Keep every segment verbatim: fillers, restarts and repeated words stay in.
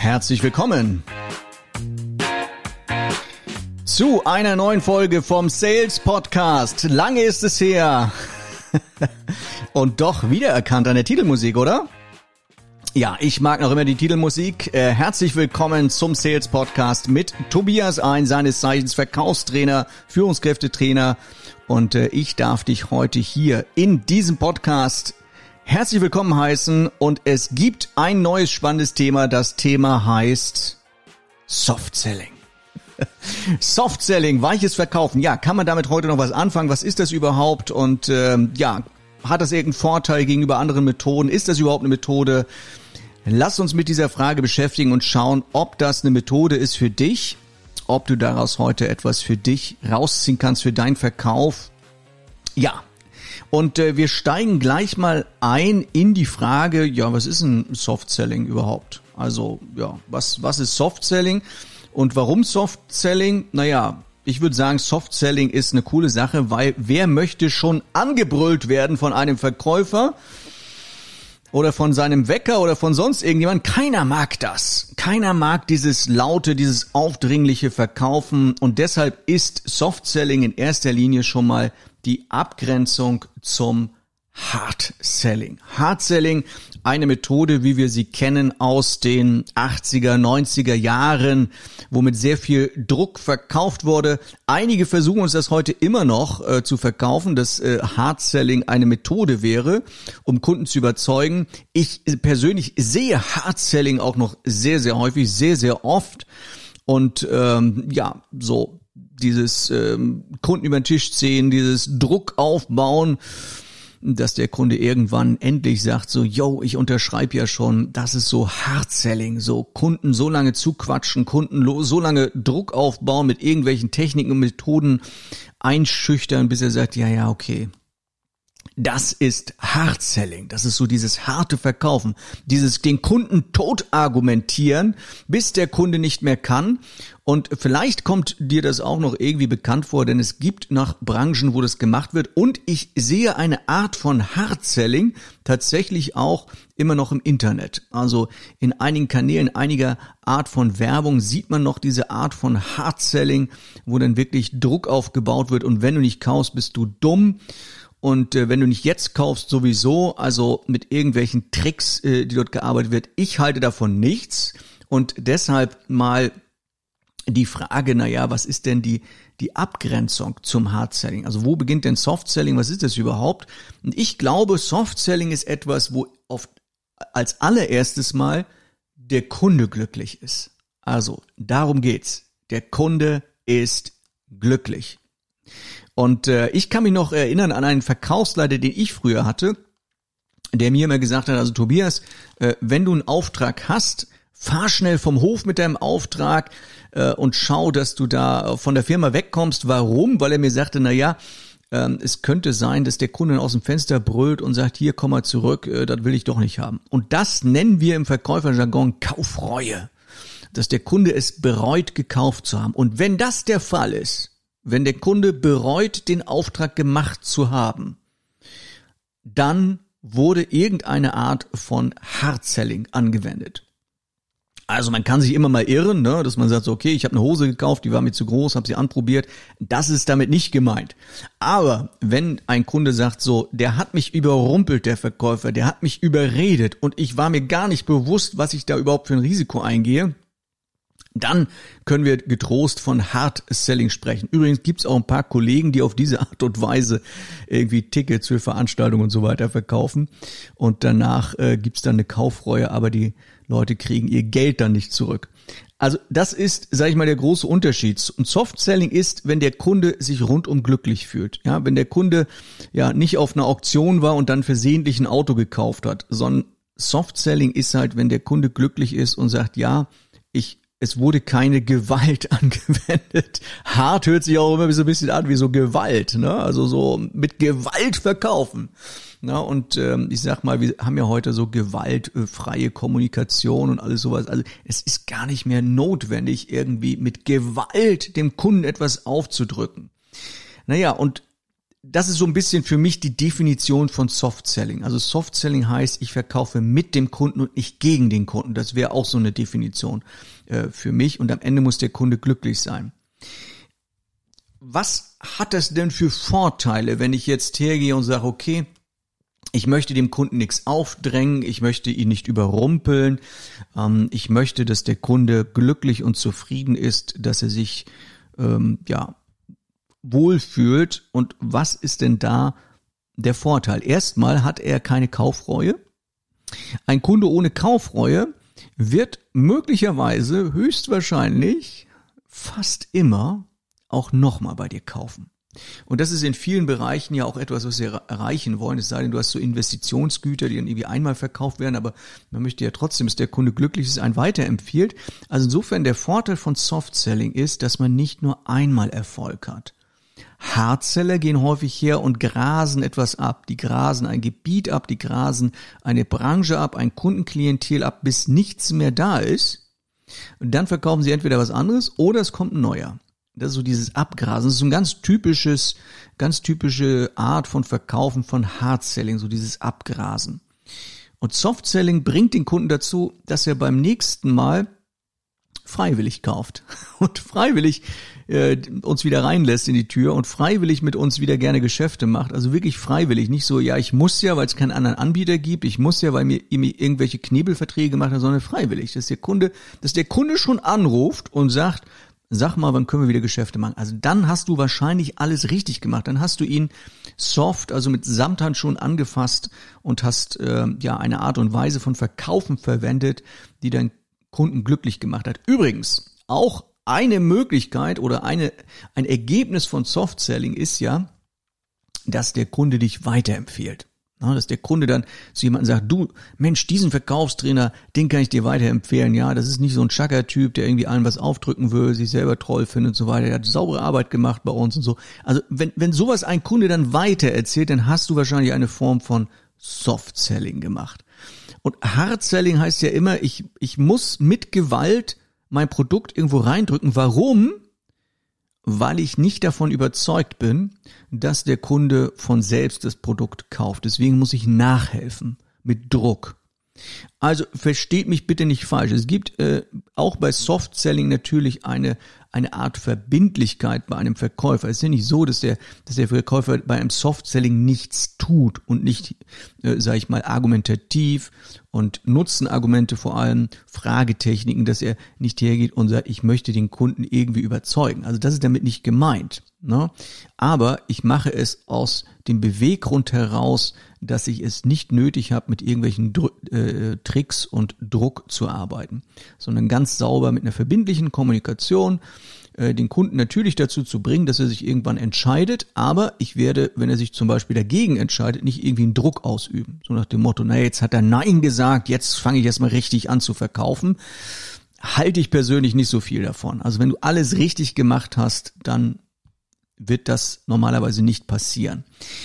Herzlich willkommen zu einer neuen Folge vom Sales Podcast. Lange ist es her und doch wiedererkannt an der Titelmusik, oder? Ja, ich mag noch immer die Titelmusik. Äh, herzlich willkommen zum Sales Podcast mit Tobias Ein, seines Zeichens Verkaufstrainer, Führungskräftetrainer. Und äh, ich darf dich heute hier in diesem Podcast herzlich willkommen heißen. Und es gibt ein neues spannendes Thema. Das Thema heißt Soft Selling. Soft Selling, weiches Verkaufen. Ja, kann man damit heute noch was anfangen? Was ist das überhaupt? Und ähm, ja, hat das irgendeinen Vorteil gegenüber anderen Methoden? Ist das überhaupt eine Methode? Lass uns mit dieser Frage beschäftigen und schauen, ob das eine Methode ist für dich, ob du daraus heute etwas für dich rausziehen kannst, für deinen Verkauf. Ja, und äh, wir steigen gleich mal ein in die Frage, ja, was ist ein Soft Selling überhaupt? Also, ja, was, was ist Soft Selling und warum Soft Selling? Naja, ich würde sagen, Soft Selling ist eine coole Sache, weil wer möchte schon angebrüllt werden von einem Verkäufer oder von seinem Wecker oder von sonst irgendjemand? Keiner mag das. Keiner mag dieses laute, dieses aufdringliche Verkaufen und deshalb ist Soft Selling in erster Linie schon mal die Abgrenzung zum Hard Selling. Hard Selling, eine Methode, wie wir sie kennen aus den achtziger, neunziger Jahren, wo mit sehr viel Druck verkauft wurde. Einige versuchen uns das heute immer noch äh, zu verkaufen, dass äh, Hard Selling eine Methode wäre, um Kunden zu überzeugen. Ich persönlich sehe Hard Selling auch noch sehr, sehr häufig, sehr, sehr oft. Und ähm, ja, so dieses ähm, Kunden über den Tisch ziehen, dieses Druck aufbauen, dass der Kunde irgendwann endlich sagt, so, yo, ich unterschreibe ja schon, das ist so Hard Selling, so Kunden so lange zuquatschen, Kunden so lange Druck aufbauen, mit irgendwelchen Techniken und Methoden einschüchtern, bis er sagt, ja, ja, okay. Das ist Hard Selling, das ist so dieses harte Verkaufen, dieses den Kunden tot argumentieren, bis der Kunde nicht mehr kann. Und vielleicht kommt dir das auch noch irgendwie bekannt vor, denn es gibt noch Branchen, wo das gemacht wird. Und ich sehe eine Art von Hard Selling tatsächlich auch immer noch im Internet. Also in einigen Kanälen, einiger Art von Werbung sieht man noch diese Art von Hard Selling, wo dann wirklich Druck aufgebaut wird. Und wenn du nicht kaufst, bist du dumm. Und äh, wenn du nicht jetzt kaufst, sowieso, also mit irgendwelchen Tricks, äh, die dort gearbeitet wird. Ich halte davon nichts und deshalb mal die Frage, na ja, was ist denn die die Abgrenzung zum Hard Selling? Also wo beginnt denn Soft Selling? Was ist das überhaupt? Und ich glaube, Soft Selling ist etwas, wo oft als allererstes Mal der Kunde glücklich ist. Also darum geht's. Der Kunde ist glücklich. Und äh, ich kann mich noch erinnern an einen Verkaufsleiter, den ich früher hatte, der mir immer gesagt hat, also Tobias, äh, wenn du einen Auftrag hast, fahr schnell vom Hof mit deinem Auftrag äh, und schau, dass du da von der Firma wegkommst. Warum? Weil er mir sagte, na ja, äh, es könnte sein, dass der Kunde aus dem Fenster brüllt und sagt, hier, komm mal zurück, äh, das will ich doch nicht haben. Und das nennen wir im Verkäuferjargon Kaufreue, dass der Kunde es bereut, gekauft zu haben. Und wenn das der Fall ist, wenn der Kunde bereut, den Auftrag gemacht zu haben, dann wurde irgendeine Art von Hard Selling angewendet. Also man kann sich immer mal irren, ne, dass man sagt, so, okay, ich habe eine Hose gekauft, die war mir zu groß, habe sie anprobiert. Das ist damit nicht gemeint. Aber wenn ein Kunde sagt, so, der hat mich überrumpelt, der Verkäufer, der hat mich überredet und ich war mir gar nicht bewusst, was ich da überhaupt für ein Risiko eingehe, dann können wir getrost von Hard Selling sprechen. Übrigens gibt's auch ein paar Kollegen, die auf diese Art und Weise irgendwie Tickets für Veranstaltungen und so weiter verkaufen. Und danach äh, gibt's dann eine Kaufreue, aber die Leute kriegen ihr Geld dann nicht zurück. Also das ist, sage ich mal, der große Unterschied. Und Soft Selling ist, wenn der Kunde sich rundum glücklich fühlt. Ja, wenn der Kunde ja nicht auf einer Auktion war und dann versehentlich ein Auto gekauft hat, sondern Soft Selling ist halt, wenn der Kunde glücklich ist und sagt, ja, ich es wurde keine Gewalt angewendet. Hart hört sich auch immer so ein bisschen an wie so Gewalt, ne? Also so mit Gewalt verkaufen. Na, und ähm, ich sag mal, wir haben ja heute so gewaltfreie Kommunikation und alles sowas. Also es ist gar nicht mehr notwendig, irgendwie mit Gewalt dem Kunden etwas aufzudrücken. Naja, und das ist so ein bisschen für mich die Definition von Soft Selling. Also Soft Selling heißt, ich verkaufe mit dem Kunden und nicht gegen den Kunden. Das wäre auch so eine Definition äh, für mich. Und am Ende muss der Kunde glücklich sein. Was hat das denn für Vorteile, wenn ich jetzt hergehe und sage, okay, ich möchte dem Kunden nichts aufdrängen, ich möchte ihn nicht überrumpeln, ähm, ich möchte, dass der Kunde glücklich und zufrieden ist, dass er sich ähm, ja wohlfühlt. Und was ist denn da der Vorteil? Erstmal hat er keine Kaufreue. Ein Kunde ohne Kaufreue wird möglicherweise höchstwahrscheinlich fast immer auch nochmal bei dir kaufen. Und das ist in vielen Bereichen ja auch etwas, was wir erreichen wollen. Es sei denn, du hast so Investitionsgüter, die dann irgendwie einmal verkauft werden, aber man möchte ja trotzdem, dass der Kunde glücklich ist, einen weiterempfiehlt. Also insofern der Vorteil von Soft Selling ist, dass man nicht nur einmal Erfolg hat. Hardseller gehen häufig her und grasen etwas ab. Die grasen ein Gebiet ab, die grasen eine Branche ab, ein Kundenklientel ab, bis nichts mehr da ist. Und dann verkaufen sie entweder was anderes oder es kommt ein neuer. Das ist so dieses Abgrasen. Das ist so ein ganz typisches, ganz typische Art von Verkaufen von Hardselling, so dieses Abgrasen. Und Softselling bringt den Kunden dazu, dass er beim nächsten Mal freiwillig kauft und freiwillig äh, uns wieder reinlässt in die Tür und freiwillig mit uns wieder gerne Geschäfte macht. Also wirklich freiwillig, nicht so, ja, ich muss ja, weil es keinen anderen Anbieter gibt, ich muss ja, weil mir, mir irgendwelche Knebelverträge gemacht hat, sondern freiwillig, dass der Kunde, dass der Kunde schon anruft und sagt, sag mal, wann können wir wieder Geschäfte machen? Also dann hast du wahrscheinlich alles richtig gemacht. Dann hast du ihn soft, also mit Samthandschuhen angefasst und hast äh, ja eine Art und Weise von Verkaufen verwendet, die deinen Kunden glücklich gemacht hat. Übrigens, auch eine Möglichkeit oder eine ein Ergebnis von Soft Selling ist ja, dass der Kunde dich weiterempfiehlt. Ja, dass der Kunde dann zu jemandem sagt, du, Mensch, diesen Verkaufstrainer, den kann ich dir weiterempfehlen. Ja, das ist nicht so ein Schacker-Typ, der irgendwie allen was aufdrücken will, sich selber toll findet und so weiter. Der hat saubere Arbeit gemacht bei uns und so. Also wenn wenn sowas ein Kunde dann weitererzählt, dann hast du wahrscheinlich eine Form von Soft-Selling gemacht. Und Hard-Selling heißt ja immer, ich ich muss mit Gewalt mein Produkt irgendwo reindrücken. Warum? Weil ich nicht davon überzeugt bin, dass der Kunde von selbst das Produkt kauft. Deswegen muss ich nachhelfen mit Druck. Also versteht mich bitte nicht falsch. Es gibt äh, auch bei Soft Selling natürlich eine eine Art Verbindlichkeit bei einem Verkäufer. Es ist ja nicht so, dass der dass der Verkäufer bei einem Soft Selling nichts tut und nicht, äh, sage ich mal, argumentativ und Nutzenargumente, vor allem Fragetechniken, dass er nicht hergeht und sagt, ich möchte den Kunden irgendwie überzeugen. Also das ist damit nicht gemeint, ne? Aber ich mache es aus dem Beweggrund heraus, dass ich es nicht nötig habe, mit irgendwelchen Dr- äh, Tricks und Druck zu arbeiten, sondern ganz sauber mit einer verbindlichen Kommunikation äh, den Kunden natürlich dazu zu bringen, dass er sich irgendwann entscheidet, aber ich werde, wenn er sich zum Beispiel dagegen entscheidet, nicht irgendwie einen Druck ausüben. So nach dem Motto, na jetzt hat er Nein gesagt, jetzt fange ich erstmal richtig an zu verkaufen. Halte ich persönlich nicht so viel davon. Also wenn du alles richtig gemacht hast, dann wird das normalerweise nicht passieren.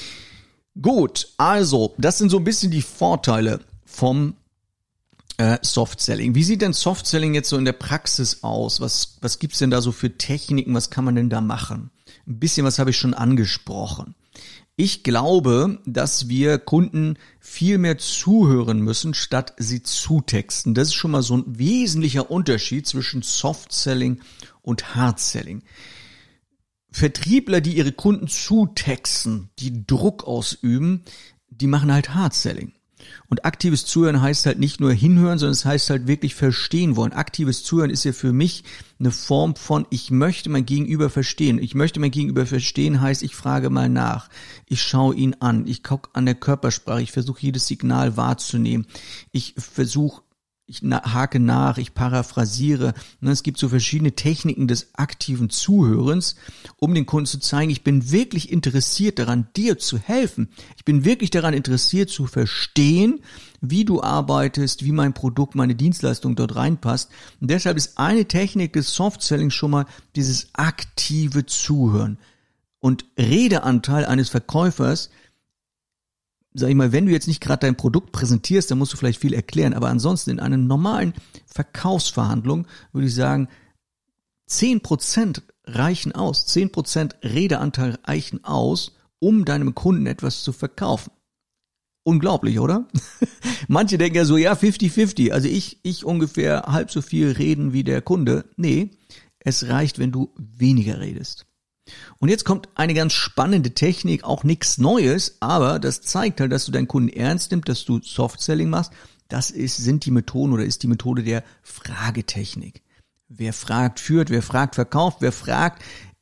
Gut, also das sind so ein bisschen die Vorteile vom äh, Soft Selling. Wie sieht denn Soft Selling jetzt so in der Praxis aus? Was was gibt's denn da so für Techniken? Was kann man denn da machen? Ein bisschen was habe ich schon angesprochen. Ich glaube, dass wir Kunden viel mehr zuhören müssen, statt sie zutexten. Das ist schon mal so ein wesentlicher Unterschied zwischen Soft Selling und Hard Selling. Vertriebler, die ihre Kunden zutexten, die Druck ausüben, die machen halt Hard Selling. Und aktives Zuhören heißt halt nicht nur hinhören, sondern es heißt halt wirklich verstehen wollen. Aktives Zuhören ist ja für mich eine Form von, ich möchte mein Gegenüber verstehen. Ich möchte mein Gegenüber verstehen heißt, ich frage mal nach. Ich schaue ihn an. Ich gucke an der Körpersprache. Ich versuche jedes Signal wahrzunehmen. Ich versuche Ich hake nach, ich paraphrasiere. Es gibt so verschiedene Techniken des aktiven Zuhörens, um den Kunden zu zeigen, ich bin wirklich interessiert daran, dir zu helfen. Ich bin wirklich daran interessiert zu verstehen, wie du arbeitest, wie mein Produkt, meine Dienstleistung dort reinpasst. Und deshalb ist eine Technik des Soft Selling schon mal dieses aktive Zuhören. Und Redeanteil eines Verkäufers, sag ich mal, wenn du jetzt nicht gerade dein Produkt präsentierst, dann musst du vielleicht viel erklären, aber ansonsten in einer normalen Verkaufsverhandlung würde ich sagen, zehn Prozent reichen aus, zehn Prozent Redeanteil reichen aus, um deinem Kunden etwas zu verkaufen. Unglaublich, oder? Manche denken ja so, ja, fifty fifty, also ich, ich ungefähr halb so viel reden wie der Kunde. Nee, es reicht, wenn du weniger redest. Und jetzt kommt eine ganz spannende Technik, auch nichts Neues, aber das zeigt halt, dass du deinen Kunden ernst nimmst, dass du Soft-Selling machst. Das ist, sind die Methoden oder ist die Methode der Fragetechnik. Wer fragt, führt, wer fragt, verkauft, wer fragt,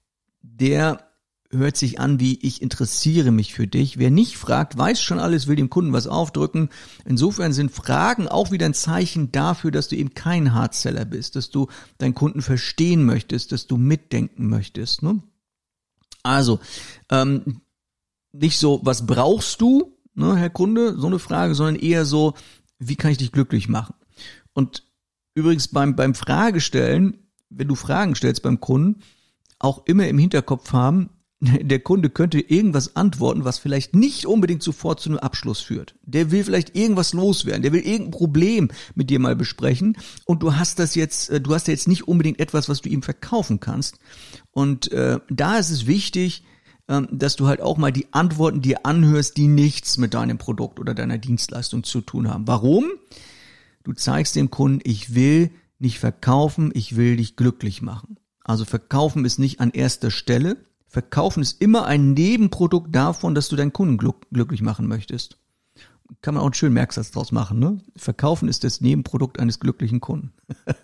der hört sich an wie, ich interessiere mich für dich. Wer nicht fragt, weiß schon alles, will dem Kunden was aufdrücken. Insofern sind Fragen auch wieder ein Zeichen dafür, dass du eben kein Hardseller bist, dass du deinen Kunden verstehen möchtest, dass du mitdenken möchtest. Ne? Also, ähm, nicht so, was brauchst du, ne, Herr Kunde, so eine Frage, sondern eher so, wie kann ich dich glücklich machen? Und übrigens beim, beim Fragestellen, wenn du Fragen stellst beim Kunden, auch immer im Hinterkopf haben, der Kunde könnte irgendwas antworten, was vielleicht nicht unbedingt sofort zu einem Abschluss führt. Der will vielleicht irgendwas loswerden, der will irgendein Problem mit dir mal besprechen und du hast das jetzt, du hast jetzt nicht unbedingt etwas, was du ihm verkaufen kannst. Und äh, da ist es wichtig, äh, dass du halt auch mal die Antworten dir anhörst, die nichts mit deinem Produkt oder deiner Dienstleistung zu tun haben. Warum? Du zeigst dem Kunden, ich will nicht verkaufen, ich will dich glücklich machen. Also verkaufen ist nicht an erster Stelle. Verkaufen ist immer ein Nebenprodukt davon, dass du deinen Kunden glück- glücklich machen möchtest. Kann man auch einen schönen Merksatz draus machen, ne? Verkaufen ist das Nebenprodukt eines glücklichen Kunden.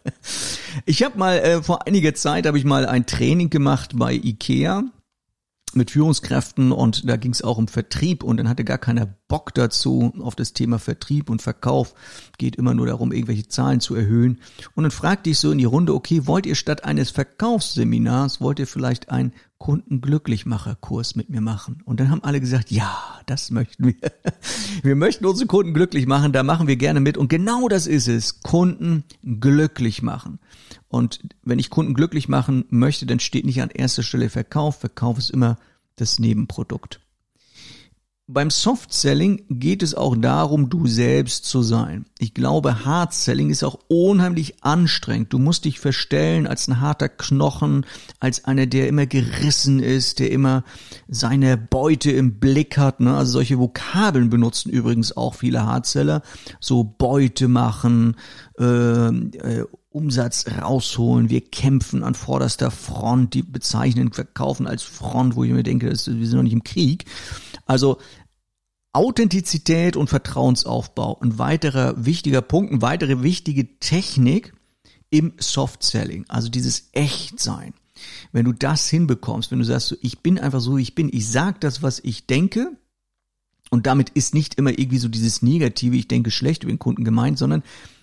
Ich habe mal, äh, vor einiger Zeit habe ich mal ein Training gemacht bei IKEA mit Führungskräften und da ging es auch um Vertrieb und dann hatte gar keiner Bock dazu auf das Thema Vertrieb und Verkauf. Geht immer nur darum, irgendwelche Zahlen zu erhöhen. Und dann fragte ich so in die Runde, okay, wollt ihr statt eines Verkaufsseminars, wollt ihr vielleicht einen Kundenglücklichmacher-Kurs mit mir machen? Und dann haben alle gesagt, ja, das möchten wir. Wir möchten unsere Kunden glücklich machen, da machen wir gerne mit. Und genau das ist es, Kunden glücklich machen. Und wenn ich Kunden glücklich machen möchte, dann steht nicht an erster Stelle Verkauf. Verkauf ist immer das Nebenprodukt. Beim Soft-Selling geht es auch darum, du selbst zu sein. Ich glaube, Hard-Selling ist auch unheimlich anstrengend. Du musst dich verstellen als ein harter Knochen, als einer, der immer gerissen ist, der immer seine Beute im Blick hat. Ne? Also solche Vokabeln benutzen übrigens auch viele Hard-Seller. So Beute machen, äh, äh, Umsatz rausholen, wir kämpfen an vorderster Front, die bezeichnen Verkaufen als Front, wo ich mir denke, das, wir sind noch nicht im Krieg. Also Authentizität und Vertrauensaufbau, ein weiterer wichtiger Punkt, eine weitere wichtige Technik im Soft-Selling, also dieses Echtsein. Wenn du das hinbekommst, wenn du sagst, so, ich bin einfach so, wie ich bin, ich sage das, was ich denke und damit ist nicht immer irgendwie so dieses Negative, ich denke schlecht über den Kunden gemeint, sondern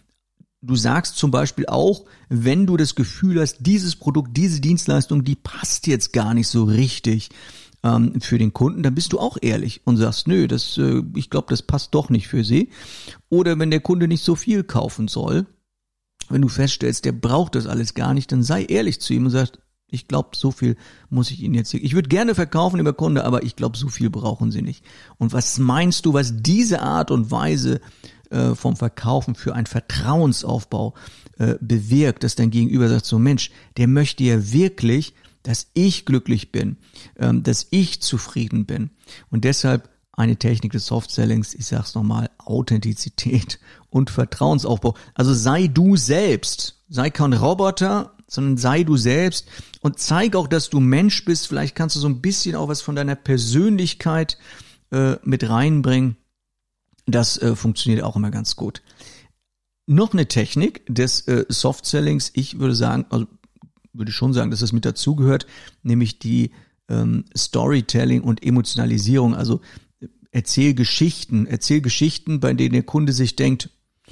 du sagst zum Beispiel auch, wenn du das Gefühl hast, dieses Produkt, diese Dienstleistung, die passt jetzt gar nicht so richtig ähm, für den Kunden, dann bist du auch ehrlich und sagst, nö, das, äh, ich glaube, das passt doch nicht für sie. Oder wenn der Kunde nicht so viel kaufen soll, wenn du feststellst, der braucht das alles gar nicht, dann sei ehrlich zu ihm und sagst, ich glaube, so viel muss ich Ihnen jetzt, ich würde gerne verkaufen, lieber Kunde, aber ich glaube, so viel brauchen Sie nicht. Und was meinst du, was diese Art und Weise vom Verkaufen für einen Vertrauensaufbau äh, bewirkt, dass dein Gegenüber sagt, so Mensch, der möchte ja wirklich, dass ich glücklich bin, ähm, dass ich zufrieden bin. Und deshalb eine Technik des Soft-Sellings, ich sag's nochmal, Authentizität und Vertrauensaufbau. Also sei du selbst, sei kein Roboter, sondern sei du selbst und zeig auch, dass du Mensch bist. Vielleicht kannst du so ein bisschen auch was von deiner Persönlichkeit äh, mit reinbringen. Das äh, funktioniert auch immer ganz gut. Noch eine Technik des äh, Soft-Sellings, ich würde sagen, also würde schon sagen, dass das mit dazugehört, nämlich die ähm, Storytelling und Emotionalisierung. Also erzähl Geschichten, erzähl Geschichten, bei denen der Kunde sich denkt,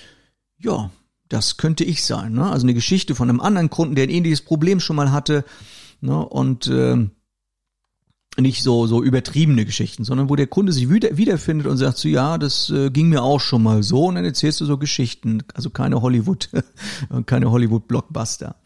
ja, das könnte ich sein. Ne? Also eine Geschichte von einem anderen Kunden, der ein ähnliches Problem schon mal hatte, ne? Und äh, nicht so so übertriebene Geschichten, sondern wo der Kunde sich wieder wiederfindet und sagt so, ja, das äh, ging mir auch schon mal so und dann erzählst du so Geschichten, also keine Hollywood, keine Hollywood-Blockbuster.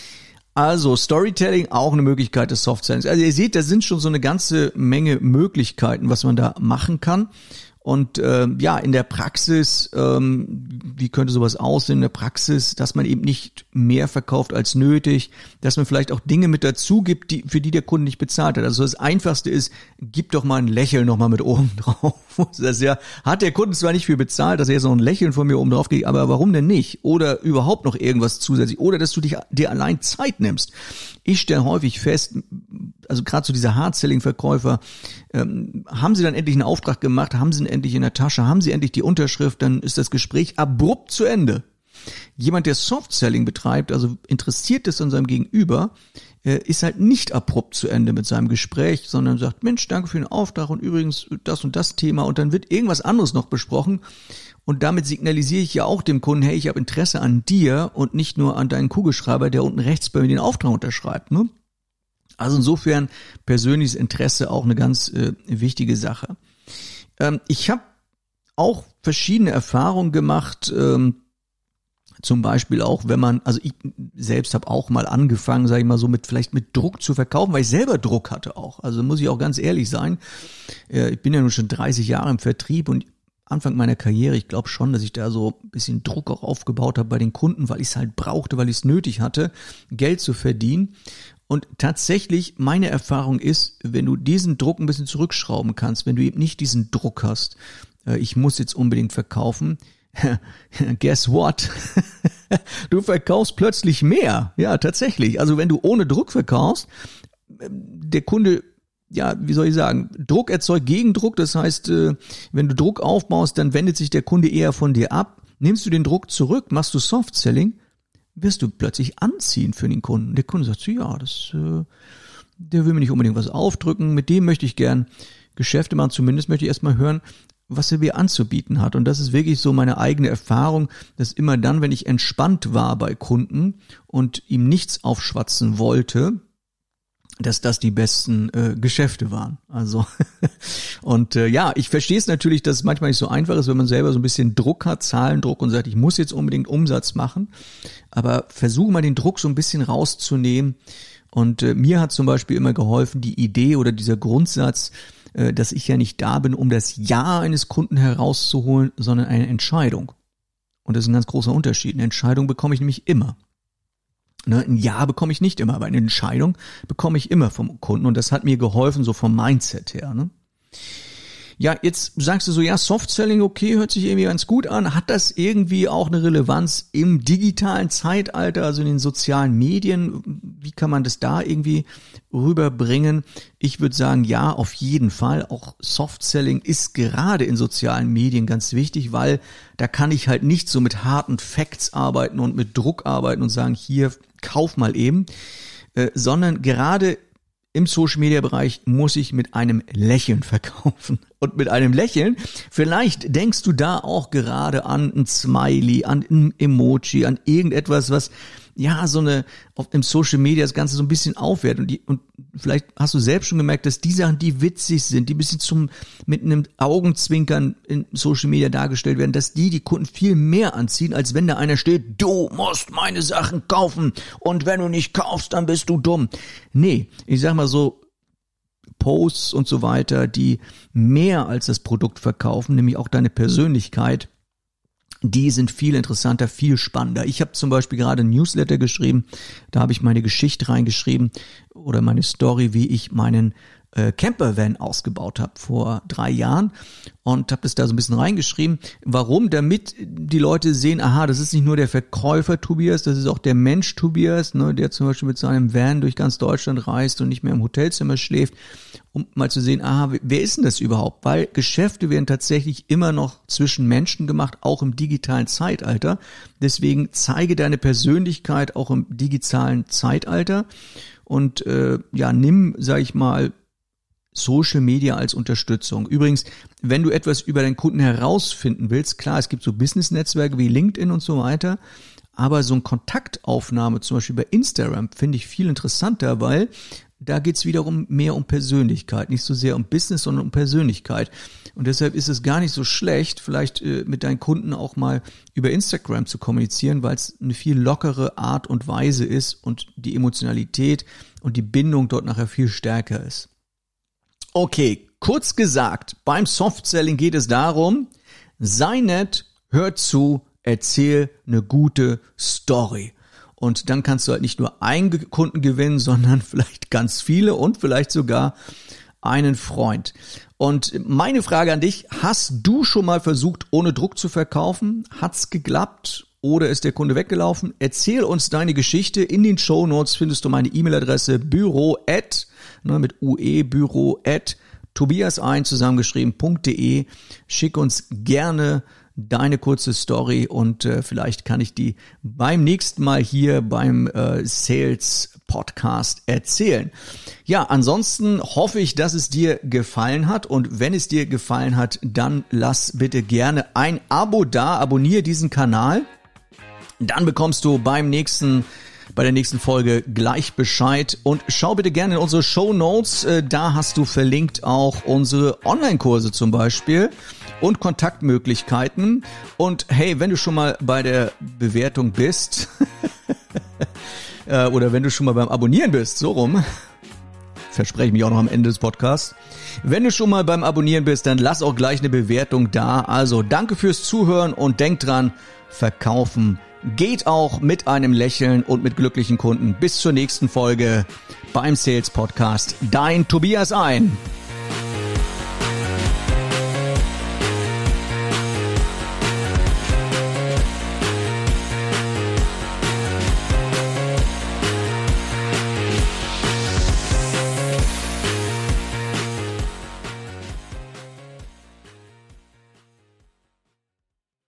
Also Storytelling auch eine Möglichkeit des Soft-Sellings. Also ihr seht, da sind schon so eine ganze Menge Möglichkeiten, was man da machen kann Und äh, ja, in der Praxis, ähm, wie könnte sowas aussehen in der Praxis, dass man eben nicht mehr verkauft als nötig, dass man vielleicht auch Dinge mit dazu gibt, die für die der Kunde nicht bezahlt hat. Also das Einfachste ist, gib doch mal ein Lächeln nochmal mit oben drauf. Das ist ja, hat der Kunde zwar nicht viel bezahlt, dass er jetzt noch ein Lächeln von mir oben drauf kriegt, aber warum denn nicht? Oder überhaupt noch irgendwas zusätzlich. Oder dass du dich dir allein Zeit nimmst. Ich stelle häufig fest, also gerade so diese Hard-Selling-Verkäufer, ähm, haben sie dann endlich einen Auftrag gemacht, haben sie ihn endlich in der Tasche, haben sie endlich die Unterschrift, dann ist das Gespräch abrupt zu Ende. Jemand, der Soft-Selling betreibt, also interessiert ist an seinem Gegenüber, äh, ist halt nicht abrupt zu Ende mit seinem Gespräch, sondern sagt, Mensch, danke für den Auftrag und übrigens das und das Thema und dann wird irgendwas anderes noch besprochen. Und damit signalisiere ich ja auch dem Kunden, hey, ich habe Interesse an dir und nicht nur an deinen Kugelschreiber, der unten rechts bei mir den Auftrag unterschreibt. Ne? Also insofern persönliches Interesse auch eine ganz äh, wichtige Sache. Ähm, ich habe auch verschiedene Erfahrungen gemacht, ähm, zum Beispiel auch, wenn man, also ich selbst habe auch mal angefangen, sage ich mal so, mit vielleicht mit Druck zu verkaufen, weil ich selber Druck hatte auch. Also muss ich auch ganz ehrlich sein. Äh, ich bin ja nun schon dreißig Jahre im Vertrieb und Anfang meiner Karriere, ich glaube schon, dass ich da so ein bisschen Druck auch aufgebaut habe bei den Kunden, weil ich es halt brauchte, weil ich es nötig hatte, Geld zu verdienen. Und tatsächlich, meine Erfahrung ist, wenn du diesen Druck ein bisschen zurückschrauben kannst, wenn du eben nicht diesen Druck hast, äh, ich muss jetzt unbedingt verkaufen, guess what? Du verkaufst plötzlich mehr. Ja, tatsächlich. Also wenn du ohne Druck verkaufst, der Kunde, ja, wie soll ich sagen, Druck erzeugt Gegendruck. Das heißt, wenn du Druck aufbaust, dann wendet sich der Kunde eher von dir ab. Nimmst du den Druck zurück, machst du Soft-Selling, wirst du plötzlich anziehen für den Kunden. Der Kunde sagt so, ja, das, äh, der will mir nicht unbedingt was aufdrücken, mit dem möchte ich gern Geschäfte machen, zumindest möchte ich erstmal hören, was er mir anzubieten hat. Und das ist wirklich so meine eigene Erfahrung, dass immer dann, wenn ich entspannt war bei Kunden und ihm nichts aufschwatzen wollte, dass das die besten äh, Geschäfte waren. Also und äh, ja, ich verstehe es natürlich, dass es manchmal nicht so einfach ist, wenn man selber so ein bisschen Druck hat, Zahlendruck und sagt, ich muss jetzt unbedingt Umsatz machen. Aber versuche mal den Druck so ein bisschen rauszunehmen. Und äh, mir hat zum Beispiel immer geholfen die Idee oder dieser Grundsatz, äh, dass ich ja nicht da bin, um das Ja eines Kunden herauszuholen, sondern eine Entscheidung. Und das ist ein ganz großer Unterschied. Eine Entscheidung bekomme ich nämlich immer. Ne, ein Ja bekomme ich nicht immer, aber eine Entscheidung bekomme ich immer vom Kunden. Und das hat mir geholfen, so vom Mindset her. Ne? Ja, jetzt sagst du so, ja, Soft-Selling, okay, hört sich irgendwie ganz gut an. Hat das irgendwie auch eine Relevanz im digitalen Zeitalter, also in den sozialen Medien? Wie kann man das da irgendwie rüberbringen? Ich würde sagen, ja, auf jeden Fall. Auch Soft-Selling ist gerade in sozialen Medien ganz wichtig, weil da kann ich halt nicht so mit harten Facts arbeiten und mit Druck arbeiten und sagen, hier, kauf mal eben, äh, sondern gerade im Social-Media-Bereich muss ich mit einem Lächeln verkaufen. Und mit einem Lächeln, vielleicht denkst du da auch gerade an ein Smiley, an ein Emoji, an irgendetwas, was ja so eine auf im Social-Media das Ganze so ein bisschen aufwertet. Und, die, und vielleicht hast du selbst schon gemerkt, dass die Sachen, die witzig sind, die ein bisschen zum mit einem Augenzwinkern in Social-Media dargestellt werden, dass die die Kunden viel mehr anziehen, als wenn da einer steht, du musst meine Sachen kaufen und wenn du nicht kaufst, dann bist du dumm. Nee, ich sag mal so, Posts und so weiter, die mehr als das Produkt verkaufen, nämlich auch deine Persönlichkeit, die sind viel interessanter, viel spannender. Ich habe zum Beispiel gerade ein Newsletter geschrieben, da habe ich meine Geschichte reingeschrieben oder meine Story, wie ich meinen äh, Campervan ausgebaut habe vor drei Jahren und habe das da so ein bisschen reingeschrieben. Warum? Damit die Leute sehen, aha, das ist nicht nur der Verkäufer Tobias, das ist auch der Mensch Tobias, ne, der zum Beispiel mit seinem Van durch ganz Deutschland reist und nicht mehr im Hotelzimmer schläft, um mal zu sehen, aha, wer ist denn das überhaupt? Weil Geschäfte werden tatsächlich immer noch zwischen Menschen gemacht, auch im digitalen Zeitalter. Deswegen zeige deine Persönlichkeit auch im digitalen Zeitalter und äh, ja, nimm, sag ich mal, Social Media als Unterstützung. Übrigens, wenn du etwas über deinen Kunden herausfinden willst, klar, es gibt so Business-Netzwerke wie LinkedIn und so weiter, aber so eine Kontaktaufnahme, zum Beispiel bei Instagram, finde ich viel interessanter, weil da geht's wiederum mehr um Persönlichkeit, nicht so sehr um Business, sondern um Persönlichkeit. Und deshalb ist es gar nicht so schlecht, vielleicht äh, mit deinen Kunden auch mal über Instagram zu kommunizieren, weil es eine viel lockere Art und Weise ist und die Emotionalität und die Bindung dort nachher viel stärker ist. Okay, Kurz gesagt, beim Soft-Selling geht es darum, sei nett, hör zu, erzähl eine gute Story. Und dann kannst du halt nicht nur einen Kunden gewinnen, sondern vielleicht ganz viele und vielleicht sogar einen Freund. Und meine Frage an dich, hast du schon mal versucht, ohne Druck zu verkaufen? Hat's geklappt oder ist der Kunde weggelaufen? Erzähl uns deine Geschichte. In den Shownotes findest du meine E-Mail-Adresse büro at, ne, mit ue, büro at tobiasein zusammengeschrieben, .de. Schick uns gerne deine kurze Story und äh, vielleicht kann ich die beim nächsten Mal hier beim äh, Sales Podcast erzählen. Ja, ansonsten hoffe ich, dass es dir gefallen hat und wenn es dir gefallen hat, dann lass bitte gerne ein Abo da, abonniere diesen Kanal, dann bekommst du beim nächsten bei der nächsten Folge gleich Bescheid und schau bitte gerne in unsere Shownotes, da hast du verlinkt auch unsere Online-Kurse zum Beispiel und Kontaktmöglichkeiten und hey, wenn du schon mal bei der Bewertung bist oder wenn du schon mal beim Abonnieren bist, so rum, verspreche ich mich auch noch am Ende des Podcasts, wenn du schon mal beim Abonnieren bist, dann lass auch gleich eine Bewertung da, also danke fürs Zuhören und denk dran, verkaufen geht auch mit einem Lächeln und mit glücklichen Kunden. Bis zur nächsten Folge beim Sales Podcast. Dein Tobias Ein.